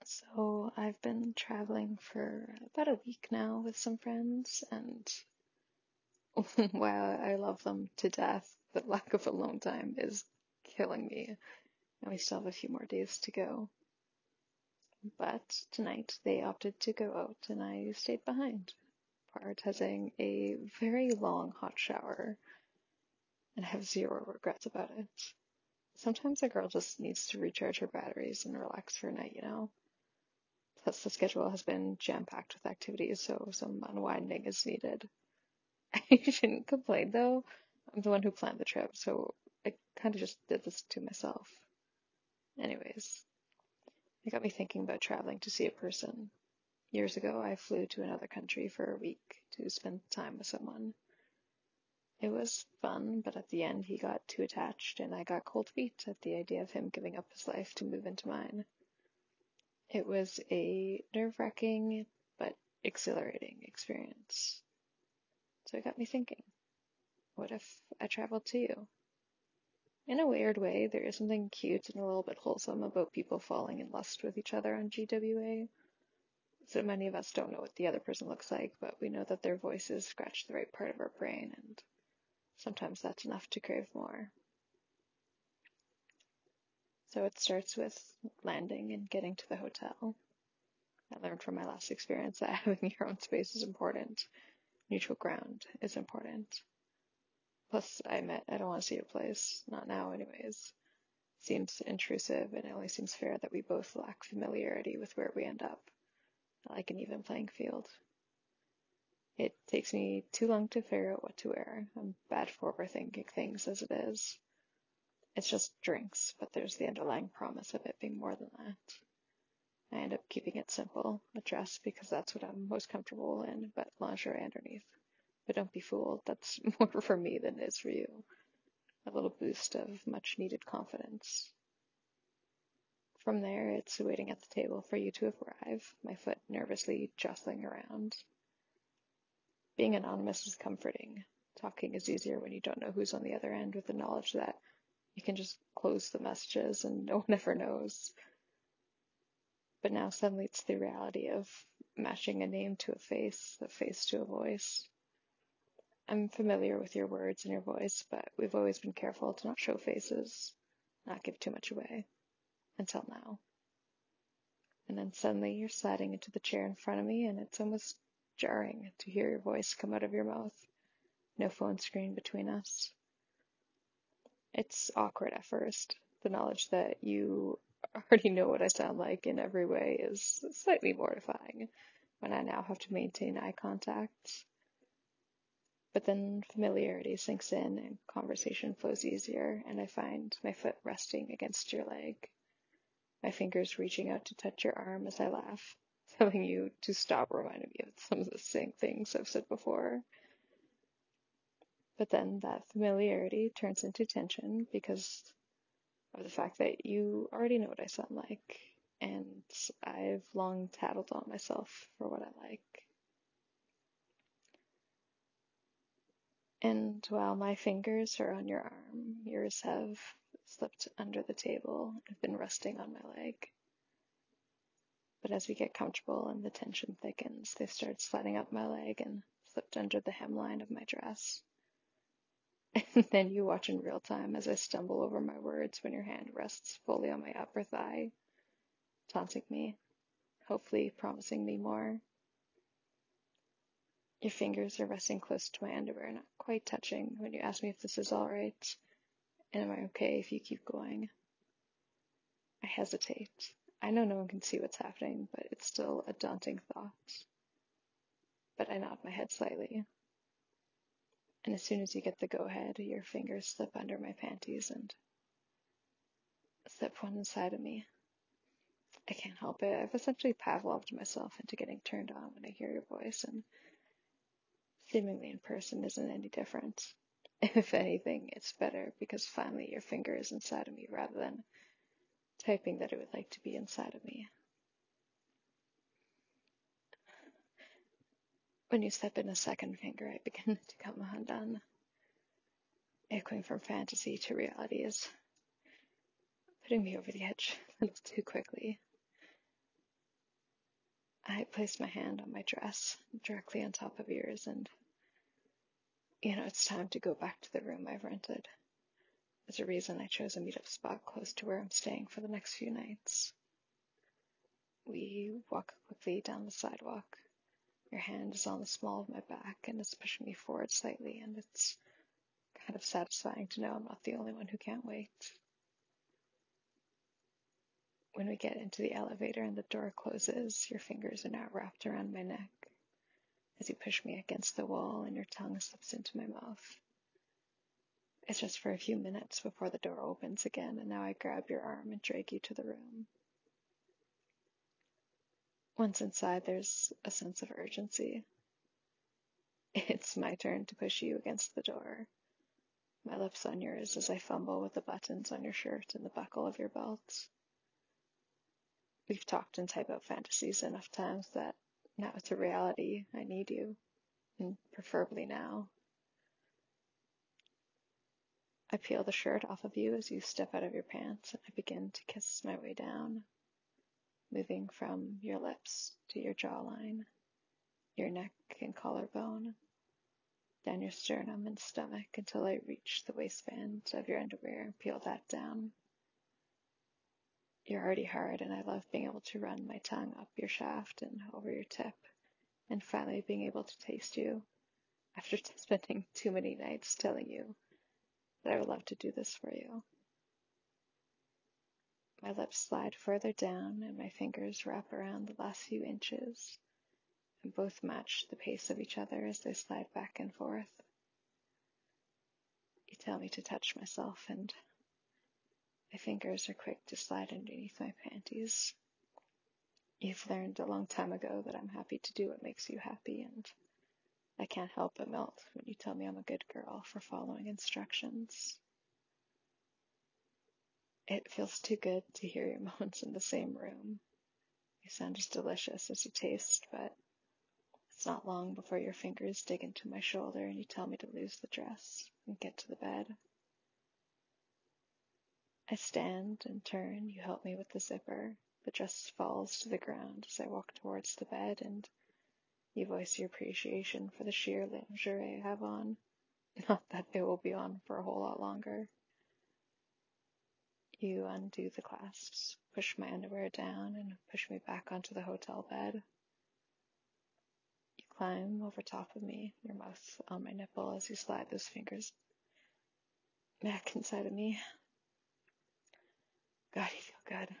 So I've been traveling for about a week now with some friends, and while I love them to death, the lack of alone time is killing me, and we still have a few more days to go. But tonight they opted to go out, and I stayed behind, prioritizing a very long hot shower, and I have zero regrets about it. Sometimes a girl just needs to recharge her batteries and relax for a night. Plus, the schedule has been jam-packed with activities, so some unwinding is needed. I shouldn't complain though. I'm the one who planned the trip, so I kind of just did this to myself. Anyways, it got me thinking about traveling to see a person. Years ago, I flew to another country for a week to spend time with someone. It was fun, but at the end, he got too attached, and I got cold feet at the idea of him giving up his life to move into mine. It was a nerve-wracking but exhilarating experience. So it got me thinking, what if I traveled to you? In a weird way, there is something cute and a little bit wholesome about people falling in lust with each other on GWA. So many of us don't know what the other person looks like, but we know that their voices scratch the right part of our brain, and sometimes that's enough to crave more. So it starts with landing and getting to the hotel. I learned from my last experience that having your own space is important. Neutral ground is important. Plus, I don't want to see your place. Not now, anyways. Seems intrusive, and it only seems fair that we both lack familiarity with where we end up. I like an even playing field. It takes me too long to figure out what to wear. I'm bad for overthinking things as it is. It's just drinks, but there's the underlying promise of it being more than that. I end up keeping it simple, a dress because that's what I'm most comfortable in, but lingerie underneath. But don't be fooled, that's more for me than it is for you. A little boost of much needed confidence. From there, it's waiting at the table for you to arrive, my foot nervously jostling around. Being anonymous is comforting. Talking is easier when you don't know who's on the other end, with the knowledge that you can just close the messages and no one ever knows. But now suddenly it's the reality of matching a name to a face to a voice. I'm familiar with your words and your voice, but we've always been careful to not show faces, not give too much away. Until now. And then suddenly you're sliding into the chair in front of me, and it's almost jarring to hear your voice come out of your mouth. No phone screen between us. It's awkward at first. The knowledge that you already know what I sound like in every way is slightly mortifying when I now have to maintain eye contact. But then familiarity sinks in and conversation flows easier, and I find my foot resting against your leg, my fingers reaching out to touch your arm as I laugh, telling you to stop reminding me of some of the same things I've said before. But then that familiarity turns into tension because of the fact that you already know what I sound like, and I've long tattled on myself for what I like. And while my fingers are on your arm, yours have slipped under the table and have been resting on my leg. But as we get comfortable and the tension thickens, they start sliding up my leg and slipped under the hemline of my dress. And then you watch in real time as I stumble over my words when your hand rests fully on my upper thigh, taunting me, hopefully promising me more. Your fingers are resting close to my underwear, not quite touching, when you ask me if this is all right, and am I okay if you keep going? I hesitate. I know no one can see what's happening, but it's still a daunting thought. But I nod my head slightly. And as soon as you get the go-ahead, your fingers slip under my panties and slip one inside of me. I can't help it. I've essentially Pavloved myself into getting turned on when I hear your voice, and seemingly in person isn't any different. If anything, it's better because finally your finger is inside of me rather than typing that it would like to be inside of me. When you step in a second finger, I begin to come undone. Echoing from fantasy to reality is putting me over the edge a little too quickly. I placed my hand on my dress directly on top of yours, and it's time to go back to the room I've rented. There's a reason I chose a meetup spot close to where I'm staying for the next few nights. We walk quickly down the sidewalk. Your hand is on the small of my back and it's pushing me forward slightly, and it's kind of satisfying to know I'm not the only one who can't wait. When we get into the elevator and the door closes, your fingers are now wrapped around my neck as you push me against the wall and your tongue slips into my mouth. It's just for a few minutes before the door opens again, and now I grab your arm and drag you to the room. Once inside, there's a sense of urgency. It's my turn to push you against the door, my lips on yours as I fumble with the buttons on your shirt and the buckle of your belt. We've talked in type-out fantasies enough times that now it's a reality. I need you, and preferably now. I peel the shirt off of you as you step out of your pants, and I begin to kiss my way down, moving from your lips to your jawline, your neck and collarbone, down your sternum and stomach until I reach the waistband of your underwear and peel that down. You're already hard, and I love being able to run my tongue up your shaft and over your tip, and finally being able to taste you after spending too many nights telling you that I would love to do this for you. My lips slide further down and my fingers wrap around the last few inches, and both match the pace of each other as they slide back and forth. You tell me to touch myself, and my fingers are quick to slide underneath my panties. You've learned a long time ago that I'm happy to do what makes you happy, and I can't help but melt when you tell me I'm a good girl for following instructions. It feels too good to hear your moans in the same room. You sound as delicious as you taste, but it's not long before your fingers dig into my shoulder and you tell me to lose the dress and get to the bed. I stand and turn, you help me with the zipper. The dress falls to the ground as I walk towards the bed, and you voice your appreciation for the sheer lingerie I have on. Not that it will be on for a whole lot longer. You undo the clasps, push my underwear down, and push me back onto the hotel bed. You climb over top of me, your mouth on my nipple as you slide those fingers back inside of me. God, you feel good.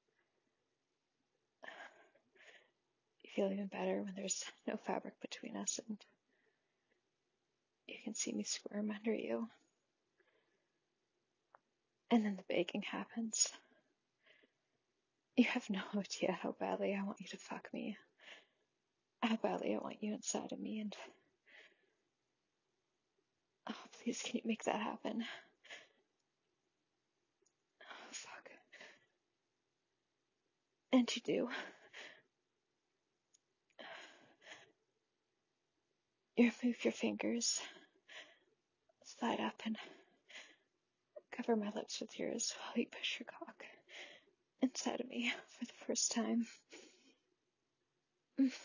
You feel even better when there's no fabric between us and you can see me squirm under you. And then the baking happens. You have no idea how badly I want you to fuck me. How badly I want you inside of me, and oh, please, can you make that happen? Oh, fuck. And you do. You move your fingers, slide up and cover my lips with yours while you push your cock inside of me for the first time. Oh,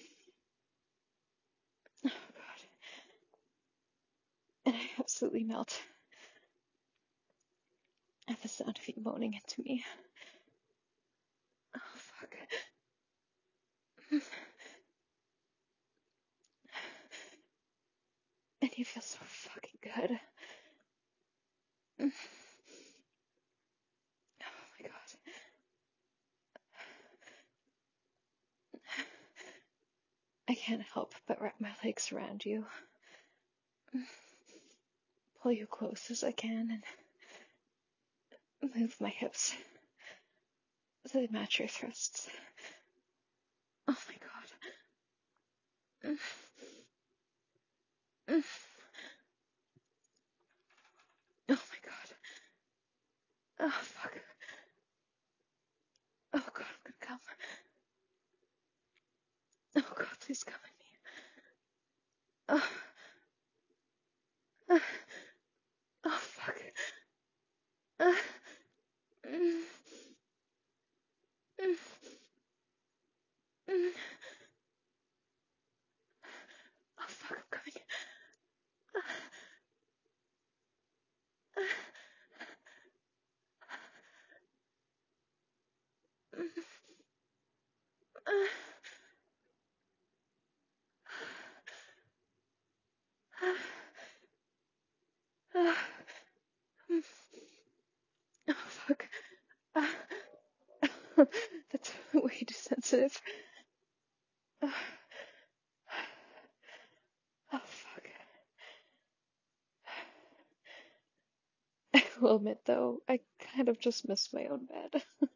God. And I absolutely melt at the sound of you moaning into me. Oh, fuck. And you feel so fucking good. Oh my God. I can't help but wrap my legs around you, pull you close as I can, and move my hips so they match your thrusts. Oh my God. Oh my God. Oh fuck. Oh God, I'm gonna come. Oh God, please come at me. Oh, oh fuck. Uh, mm, mm, mm. positive. Oh, fuck. I will admit though, I kind of just miss my own bed.